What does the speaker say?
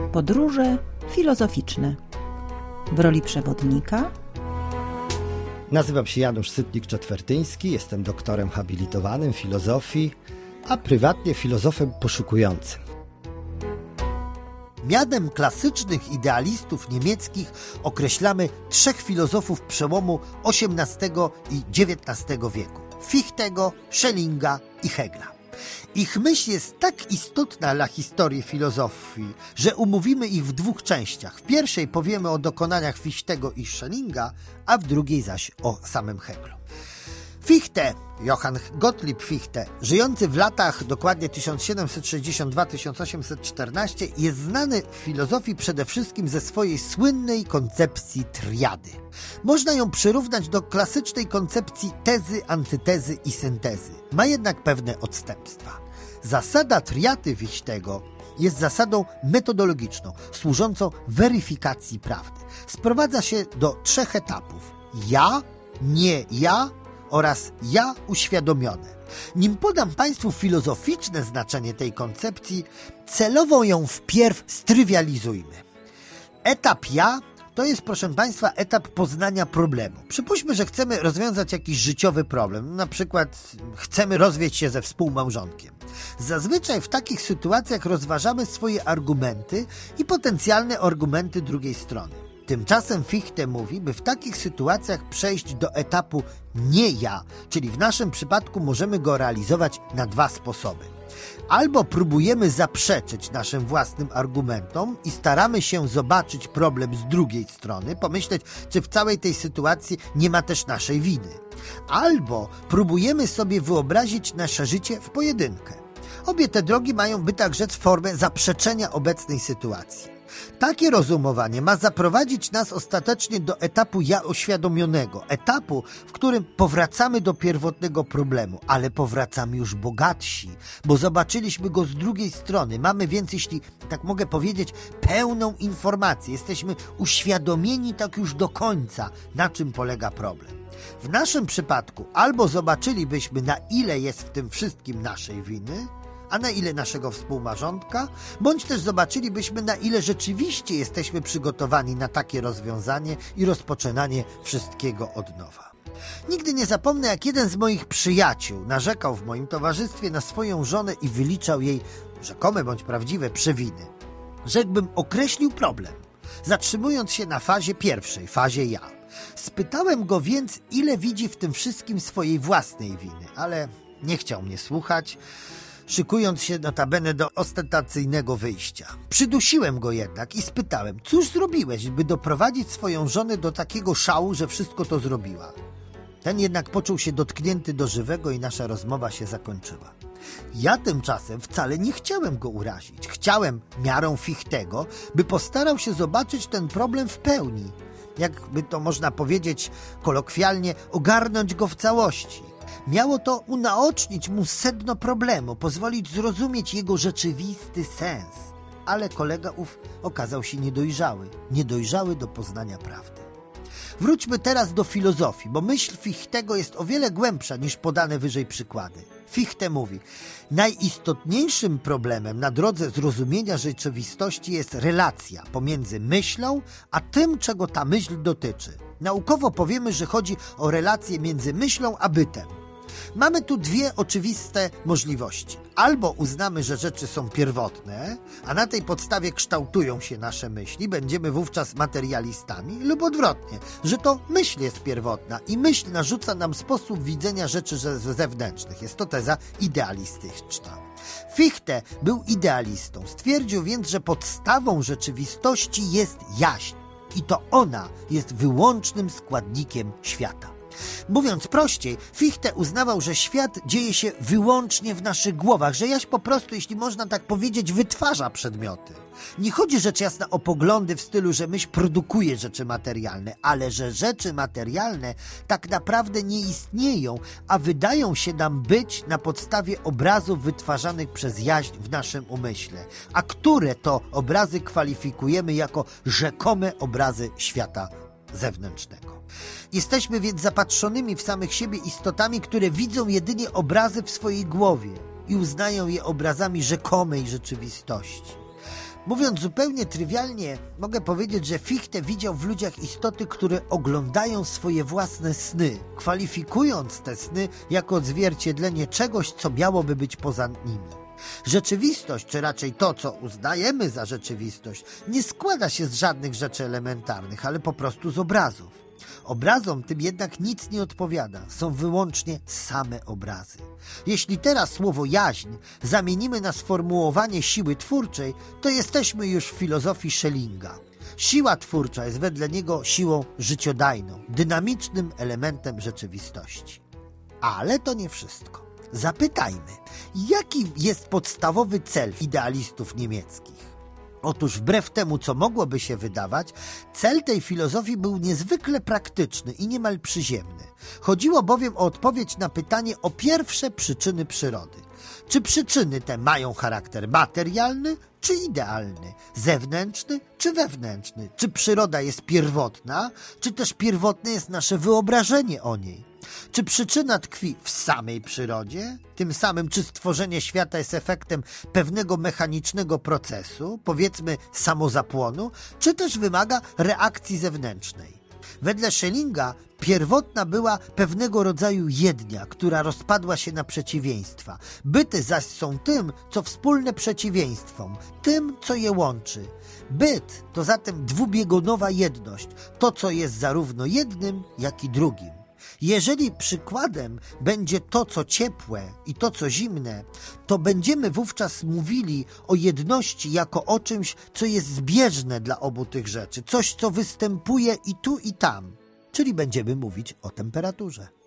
Podróże filozoficzne. W roli przewodnika nazywam się Janusz Sytnik-Czetwertyński, jestem doktorem habilitowanym filozofii, a prywatnie filozofem poszukującym. Mianem klasycznych idealistów niemieckich określamy trzech filozofów przełomu XVIII i XIX wieku: Fichtego, Schellinga i Hegela. Ich myśl jest tak istotna dla historii filozofii, że umówimy ich w dwóch częściach. W pierwszej powiemy o dokonaniach Fichtego i Schellinga, a w drugiej zaś o samym Hegelu. Fichte, Johann Gottlieb Fichte, żyjący w latach dokładnie 1762-1814, jest znany w filozofii przede wszystkim ze swojej słynnej koncepcji triady. Można ją przyrównać do klasycznej koncepcji tezy, antytezy i syntezy. Ma jednak pewne odstępstwa. Zasada triady Fichtego jest zasadą metodologiczną, służącą weryfikacji prawdy. Sprowadza się do trzech etapów: ja, nie ja oraz ja uświadomione. Nim podam Państwu filozoficzne znaczenie tej koncepcji, celowo ją wpierw strywializujmy. Etap ja to jest, proszę Państwa, etap poznania problemu. Przypuśćmy, że chcemy rozwiązać jakiś życiowy problem, na przykład chcemy rozwieść się ze współmałżonkiem. Zazwyczaj w takich sytuacjach rozważamy swoje argumenty i potencjalne argumenty drugiej strony. Tymczasem Fichte mówi, by w takich sytuacjach przejść do etapu nie ja, czyli w naszym przypadku możemy go realizować na dwa sposoby. Albo próbujemy zaprzeczyć naszym własnym argumentom i staramy się zobaczyć problem z drugiej strony, pomyśleć, czy w całej tej sytuacji nie ma też naszej winy. Albo próbujemy sobie wyobrazić nasze życie w pojedynkę. Obie te drogi mają, by tak rzec, formę zaprzeczenia obecnej sytuacji. Takie rozumowanie ma zaprowadzić nas ostatecznie do etapu ja uświadomionego, etapu, w którym powracamy do pierwotnego problemu, ale powracamy już bogatsi, bo zobaczyliśmy go z drugiej strony. Mamy więc, jeśli tak mogę powiedzieć, pełną informację. Jesteśmy uświadomieni tak już do końca, na czym polega problem. W naszym przypadku albo zobaczylibyśmy, na ile jest w tym wszystkim naszej winy, a na ile naszego współmałżonka, bądź też zobaczylibyśmy, na ile rzeczywiście jesteśmy przygotowani na takie rozwiązanie i rozpoczynanie wszystkiego od nowa. Nigdy nie zapomnę, jak jeden z moich przyjaciół narzekał w moim towarzystwie na swoją żonę i wyliczał jej rzekome bądź prawdziwe przewiny. Rzekłbym, określił problem, zatrzymując się na fazie pierwszej, fazie ja. Spytałem go więc, ile widzi w tym wszystkim swojej własnej winy, ale nie chciał mnie słuchać, szykując się notabene do ostentacyjnego wyjścia. Przydusiłem go jednak i spytałem, cóż zrobiłeś, by doprowadzić swoją żonę do takiego szału, że wszystko to zrobiła. Ten jednak poczuł się dotknięty do żywego i nasza rozmowa się zakończyła. Ja tymczasem wcale nie chciałem go urazić. Chciałem, miarą Fichtego, by postarał się zobaczyć ten problem w pełni. Jakby to można powiedzieć kolokwialnie, ogarnąć go w całości. Miało to unaocznić mu sedno problemu, pozwolić zrozumieć jego rzeczywisty sens. Ale kolega ów okazał się niedojrzały do poznania prawdy. Wróćmy teraz do filozofii, bo myśl Fichtego jest o wiele głębsza niż podane wyżej przykłady. Fichte mówi, najistotniejszym problemem na drodze zrozumienia rzeczywistości jest relacja pomiędzy myślą a tym, czego ta myśl dotyczy. Naukowo powiemy, że chodzi o relację między myślą a bytem. Mamy tu dwie oczywiste możliwości. Albo uznamy, że rzeczy są pierwotne, a na tej podstawie kształtują się nasze myśli, będziemy wówczas materialistami, lub odwrotnie, że to myśl jest pierwotna i myśl narzuca nam sposób widzenia rzeczy zewnętrznych. Jest to teza idealistyczna. Fichte był idealistą. Stwierdził więc, że podstawą rzeczywistości jest jaźń i to ona jest wyłącznym składnikiem świata. Mówiąc prościej, Fichte uznawał, że świat dzieje się wyłącznie w naszych głowach, że jaźń po prostu, jeśli można tak powiedzieć, wytwarza przedmioty. Nie chodzi rzecz jasna o poglądy w stylu, że myśl produkuje rzeczy materialne, ale że rzeczy materialne tak naprawdę nie istnieją, a wydają się nam być na podstawie obrazów wytwarzanych przez jaźń w naszym umyśle, a które to obrazy kwalifikujemy jako rzekome obrazy świata zewnętrznego. Jesteśmy więc zapatrzonymi w samych siebie istotami, które widzą jedynie obrazy w swojej głowie i uznają je obrazami rzekomej rzeczywistości. Mówiąc zupełnie trywialnie, mogę powiedzieć, że Fichte widział w ludziach istoty, które oglądają swoje własne sny, kwalifikując te sny jako odzwierciedlenie czegoś, co miałoby być poza nimi. Rzeczywistość, czy raczej to, co uznajemy za rzeczywistość, nie składa się z żadnych rzeczy elementarnych, ale po prostu z obrazów. Obrazom tym jednak nic nie odpowiada, są wyłącznie same obrazy. Jeśli teraz słowo jaźń zamienimy na sformułowanie siły twórczej, to jesteśmy już w filozofii Schellinga. Siła twórcza jest wedle niego siłą życiodajną, dynamicznym elementem rzeczywistości. Ale to nie wszystko. Zapytajmy, jaki jest podstawowy cel idealistów niemieckich? Otóż wbrew temu, co mogłoby się wydawać, cel tej filozofii był niezwykle praktyczny i niemal przyziemny. Chodziło bowiem o odpowiedź na pytanie o pierwsze przyczyny przyrody. Czy przyczyny te mają charakter materialny czy idealny, zewnętrzny czy wewnętrzny? Czy przyroda jest pierwotna, czy też pierwotne jest nasze wyobrażenie o niej? Czy przyczyna tkwi w samej przyrodzie? Tym samym, czy stworzenie świata jest efektem pewnego mechanicznego procesu, powiedzmy samozapłonu, czy też wymaga reakcji zewnętrznej? Wedle Schellinga pierwotna była pewnego rodzaju jednia, która rozpadła się na przeciwieństwa. Byty zaś są tym, co wspólne przeciwieństwom, tym, co je łączy. Byt to zatem dwubiegunowa jedność, to, co jest zarówno jednym, jak i drugim. Jeżeli przykładem będzie to, co ciepłe i to, co zimne, to będziemy wówczas mówili o jedności jako o czymś, co jest zbieżne dla obu tych rzeczy, coś, co występuje i tu, i tam, czyli będziemy mówić o temperaturze.